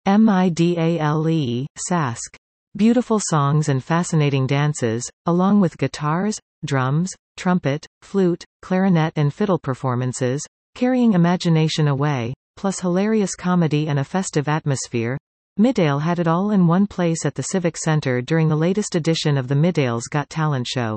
MIDALE, SASK. Beautiful songs and fascinating dances, along with guitars, drums, trumpet, flute, clarinet and fiddle performances, carrying imagination away, plus hilarious comedy and a festive atmosphere. Midale had it all in one place at the Civic Center during the latest edition of the Midale's Got Talent show.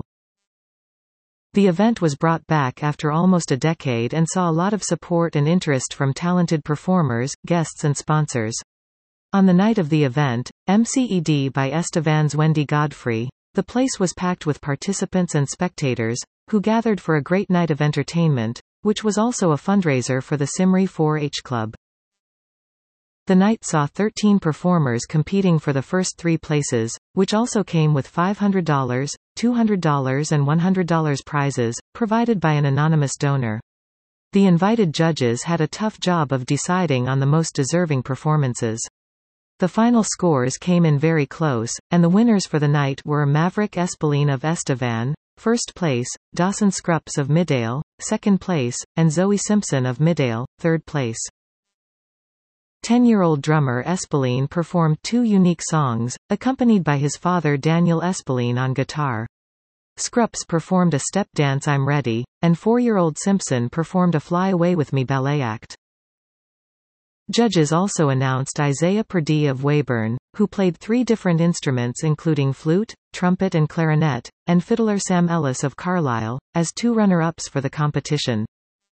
The event was brought back after almost a decade and saw a lot of support and interest from talented performers, guests and sponsors. On the night of the event, MCED by Estevan's Wendy Godfrey, the place was packed with participants and spectators, who gathered for a great night of entertainment, which was also a fundraiser for the Simri 4-H Club. The night saw 13 performers competing for the first 3 places, which also came with $500, $200 and $100 prizes, provided by an anonymous donor. The invited judges had a tough job of deciding on the most deserving performances. The final scores came in very close, and the winners for the night were Maverick Espeline of Estevan, first place, Dawson Scrupps of Midale, second place, and Zoe Simpson of Midale, third place. 10-year-old drummer Espeline performed 2 unique songs, accompanied by his father Daniel Espeline on guitar. Scrupps performed a step dance I'm Ready, and 4-year-old Simpson performed a Fly Away With Me ballet act. Judges also announced Isaiah Purdie of Weyburn, who played 3 different instruments including flute, trumpet and clarinet, and fiddler Sam Ellis of Carlisle, as 2 runner-ups for the competition.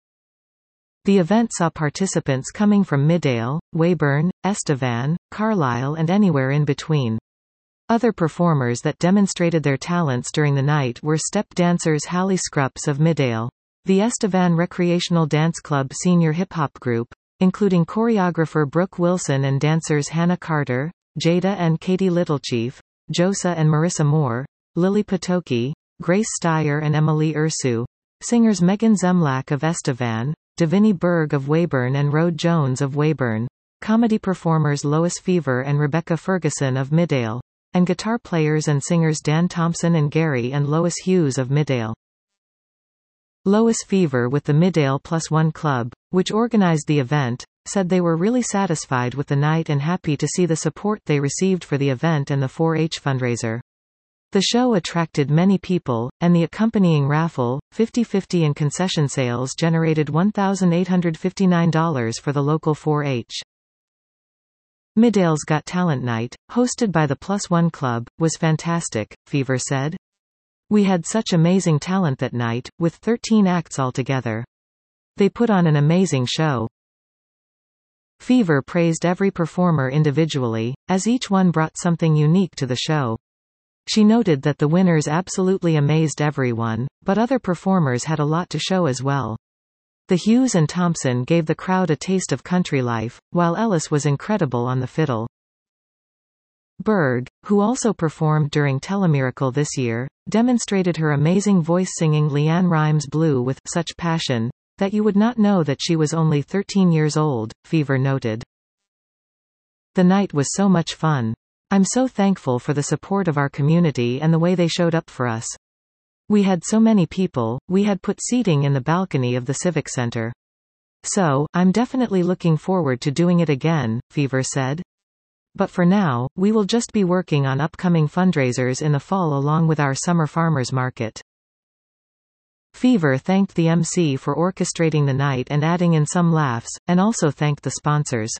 The event saw participants coming from Midale, Weyburn, Estevan, Carlisle and anywhere in between. Other performers that demonstrated their talents during the night were step dancers Hallie Scrupps of Midale, the Estevan Recreational Dance Club senior hip-hop group, including choreographer Brooke Wilson and dancers Hannah Carter, Jada and Katie Littlechief, Josa and Marissa Moore, Lily Patoki, Grace Steyer and Emily Ursu, singers Megan Zemlak of Estevan, Davini Berg of Weyburn and Rode Jones of Weyburn, comedy performers Lois Fever and Rebecca Ferguson of Midale, and guitar players and singers Dan Thompson and Gary and Lois Hughes of Midale. Lois Fever with the Midale Plus One Club, which organized the event, said they were really satisfied with the night and happy to see the support they received for the event and the 4-H fundraiser. The show attracted many people, and the accompanying raffle, 50/50 and concession sales generated $1,859 for the local 4-H. Midale's Got Talent Night, hosted by the Plus One Club, was fantastic, Fever said. We had such amazing talent that night, with 13 acts altogether. They put on an amazing show. Fever praised every performer individually, as each one brought something unique to the show. She noted that the winners absolutely amazed everyone, but other performers had a lot to show as well. The Hughes and Thompson gave the crowd a taste of country life, while Ellis was incredible on the fiddle. Berg, who also performed during Telemiracle this year, demonstrated her amazing voice singing Leanne Rimes Blue with such passion that you would not know that she was only 13 years old, Fever noted. The night was so much fun. I'm so thankful for the support of our community and the way they showed up for us. We had so many people, we had put seating in the balcony of the Civic Center. So, I'm definitely looking forward to doing it again, Fever said. But for now, we will just be working on upcoming fundraisers in the fall along with our summer farmers market. Fever thanked the MC for orchestrating the night and adding in some laughs, and also thanked the sponsors.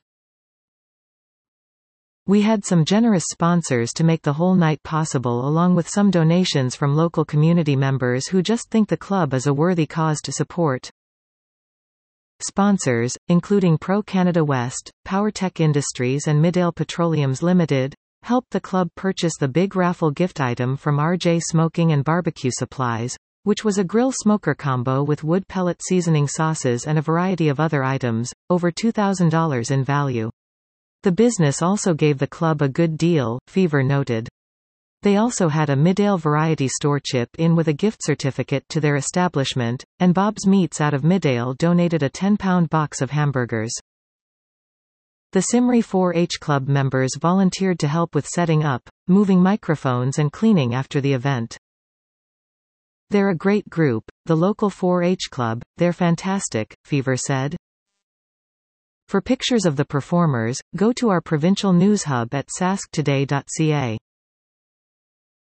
We had some generous sponsors to make the whole night possible, along with some donations from local community members who just think the club is a worthy cause to support. Sponsors, including Pro Canada West, PowerTech Industries and Midale Petroleums Limited, helped the club purchase the big raffle gift item from RJ Smoking and Barbecue Supplies, which was a grill smoker combo with wood pellet seasoning sauces and a variety of other items, over $2,000 in value. The business also gave the club a good deal, Fever noted. They also had a Midale variety store chip in with a gift certificate to their establishment, and Bob's Meats out of Midale donated a 10-pound box of hamburgers. The Simri 4-H Club members volunteered to help with setting up, moving microphones and cleaning after the event. They're a great group, the local 4-H Club, they're fantastic, Fever said. For pictures of the performers, go to our provincial news hub at sasktoday.ca.